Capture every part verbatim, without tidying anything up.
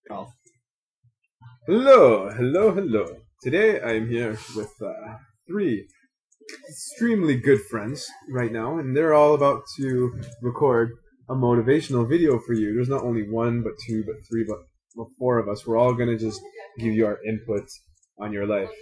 Ralph. Hello, hello, hello. Today I am here with uh, three extremely good friends right now, and they're all about to record a motivational video for you. There's not only one, but two, but three, but well, four of us. We're all going to just give you our input on your life.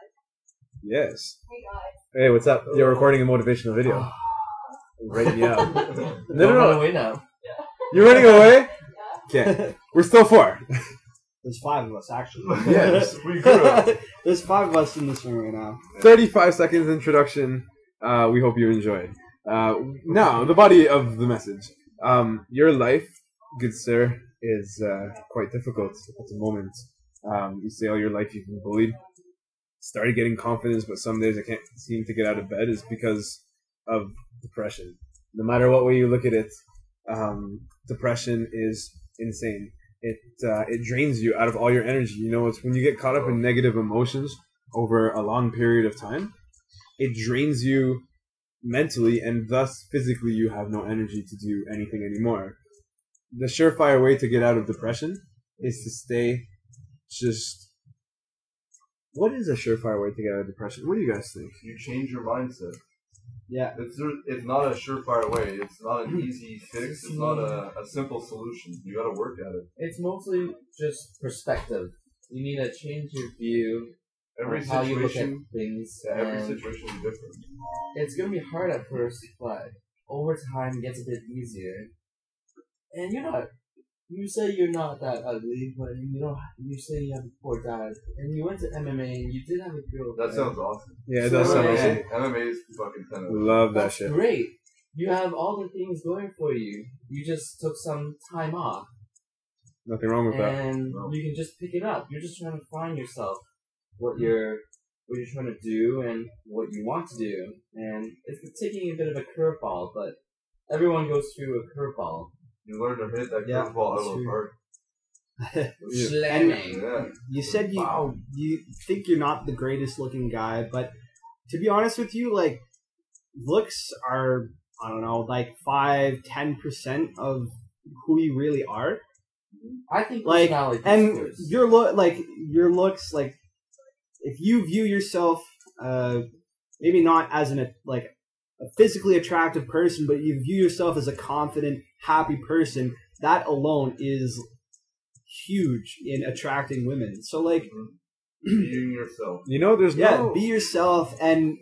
Yes. Hey, what's up? You're recording a motivational video. Right me out. No, no, no. Run away now. You're running away? Can't. We're still four. There's five of us, actually. Yes. We grew up. There's five of us in this room right now. thirty-five seconds introduction. Uh, we hope you enjoyed. Uh, now, the body of the message. Um, your life, good sir, is uh, quite difficult at the moment. Um, you say all your life you've been bullied. Started getting confidence, but some days I can't seem to get out of bed is because of depression. No matter what way you look at it, um, depression is insane. It uh, it drains you out of all your energy. You know, it's when you get caught up in negative emotions over a long period of time, it drains you mentally, and thus physically you have no energy to do anything anymore. The surefire way to get out of depression is to stay just... What is a surefire way to get out of depression? What do you guys think? You change your mindset. Yeah. It's it's not a surefire way. It's not an easy fix. It's not a, a simple solution. You got to work at it. It's mostly just perspective. You need to change your view Every on how you look at situation, things. yeah, every and situation is different. It's gonna be hard at first, but over time it gets a bit easier. And you're not. You say you're not that ugly, but you know you say you have a poor dad, and you went to M M A and you did have a girl. That sounds awesome. Yeah, it So, does sound yeah. awesome. M M A is fucking ten. Love that That's shit. great. You have all the things going for you. You just took some time off, Nothing wrong with that. and No. you can just pick it up. You're just trying to find yourself, what you're, what you're trying to do, and what you want to do. And it's taking a bit of a curveball, but everyone goes through a curveball. You learn to hit that Yeah, curveball out that's of the true. park. Slamming. Yeah. You said you Wow. you think you're not the greatest looking guy, but to be honest with you, like looks are I don't know, like five, ten percent of who you really are. I think Like, personality and first. your look, like your looks, like if you view yourself, uh, maybe not as an like a physically attractive person, but you view yourself as a confident, happy person. That alone is huge in attracting women. So like, Being yourself. You know, there's yeah, no... be yourself and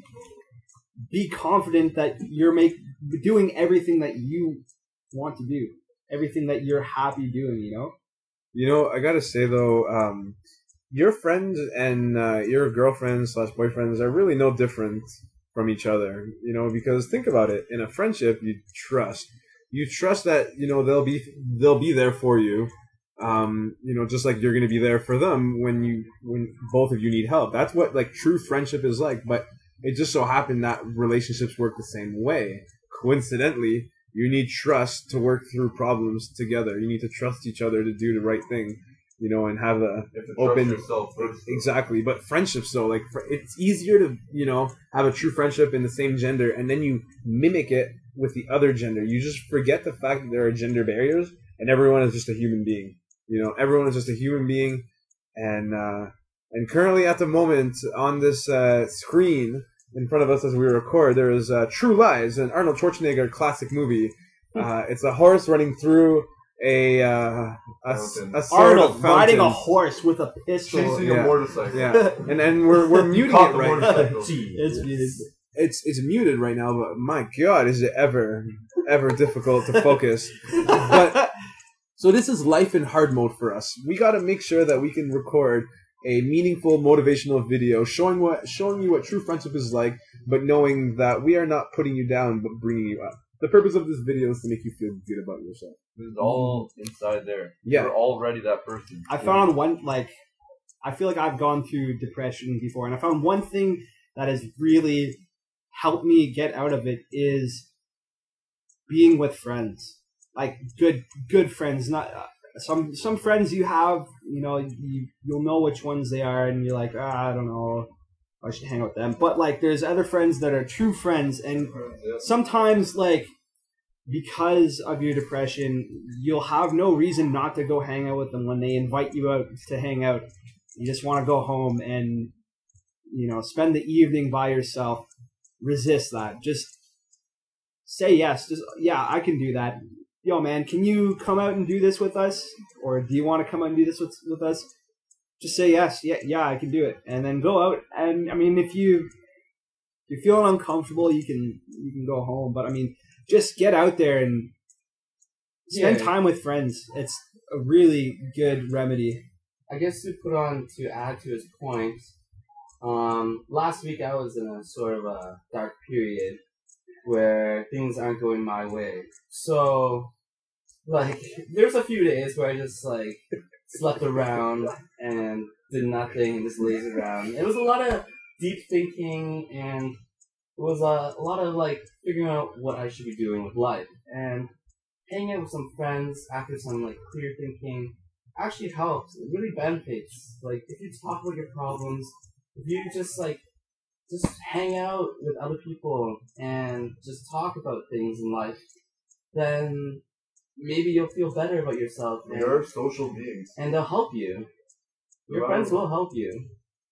be confident that you're make doing everything that you want to do, everything that you're happy doing. You know. You know, I gotta say though, um, your friends and uh, your girlfriends slash boyfriends are really no different from each other. You know, because think about it: in a friendship, you trust. You trust that you know they'll be they'll be there for you. Um, you know, just like you're gonna be there for them when you when both of you need help. That's what like true friendship is like. But it just so happened that relationships work the same way. Coincidentally, you need trust to work through problems together. You need to trust each other to do the right thing, you know, and have a You have to open. trust yourself first. Exactly, but friendships though, like fr- it's easier to you know have a true friendship in the same gender, and then you mimic it with the other gender. You just forget the fact that there are gender barriers, and everyone is just a human being. You know, everyone is just a human being, and uh, and currently at the moment on this uh, screen in front of us as we record, there is uh, True Lies, an Arnold Schwarzenegger classic movie. Uh, it's a horse running through a uh, a, s- Fountain. a sort Arnold of riding a fountain. horse with a pistol. Chasing Yeah. a motorcycle. Yeah, and and we're we're muting Caught it the right now. motorcycle. It's beautiful. It's it's muted right now, but my God, is it ever ever difficult to focus? But so this is life in hard mode for us. We got to make sure that we can record a meaningful, motivational video showing what showing you what true friendship is like, but knowing that we are not putting you down, but bringing you up. The purpose of this video is to make you feel good about yourself. It's all inside there. Yeah. You're already that person. I found one, like, I feel like I've gone through depression before, and I found one thing that has really helped me get out of it is being with friends. Like, good good friends. Not uh, some some friends you have, you know, you, you'll know which ones they are, and you're like, ah, I don't know, I should hang out with them. But, like, there's other friends that are true friends, and Yeah. sometimes, like, because of your depression, you'll have no reason not to go hang out with them when they invite you out to hang out. You just want to go home and, you know, spend the evening by yourself. Resist that. Just say yes. Just, yeah, I can do that. Yo, man, can you come out and do this with us? Or do you want to come out and do this with, with us? Just say yes. Yeah, yeah, I can do it. And then go out. And, I mean, if you... If you're feeling uncomfortable, you can you can go home. But I mean, just get out there and spend Yeah. time with friends. It's a really good remedy. I guess to put on to add to his point, um, last week I was in a sort of a dark period where things aren't going my way. So, like, there's a few days where I just like slept around and did nothing and just lazed around. It was a lot of deep thinking, and it was a, a lot of like figuring out what I should be doing with life. And hanging out with some friends after some like clear thinking actually helps. It really benefits. Like if you talk about your problems, if you just like just hang out with other people and just talk about things in life, then maybe you'll feel better about yourself. We And, are social beings. and they'll help you. Your Wow. friends will help you.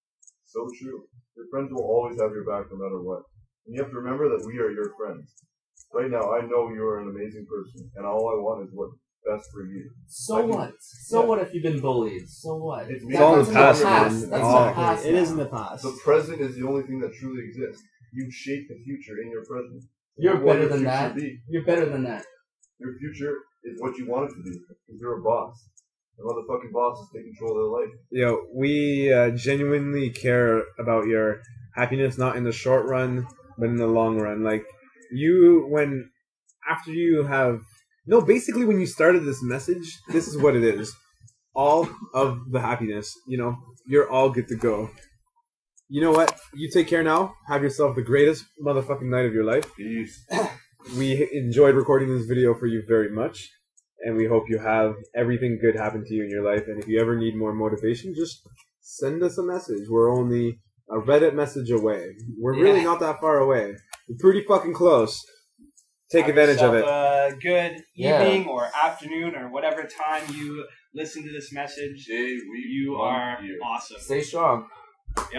So true. Your friends will always have your back no matter what. And you have to remember that we are your friends. Right now, I know you are an amazing person, and all I want is what's best for you. So I can- what? So yeah. what if you've been bullied? So what? It's That- all in that's the past, past. man. That's All- the past. It is in now. the past. The present is the only thing that truly exists. You shape the future in your present. You're What will better your than future that. Be? You're better than that. Your future is what you want it to be. Because you're a boss. The motherfucking boss is taking control of their life. Yo, we uh, genuinely care about your happiness, not in the short run, but in the long run. Like, you, when, after you have, no, basically when you started this message, this is what it is. All of the happiness, you know, you're all good to go. You know what? You take care now. Have yourself the greatest motherfucking night of your life. Peace. We enjoyed recording this video for you very much. And we hope you have everything good happen to you in your life. And if you ever need more motivation, just send us a message. We're only a Reddit message away. We're really Yeah. not that far away. We're pretty fucking close. Take Have advantage of yourself it. A good Yeah. evening or afternoon or whatever time you listen to this message. Jay, we You want are you. awesome. Stay strong.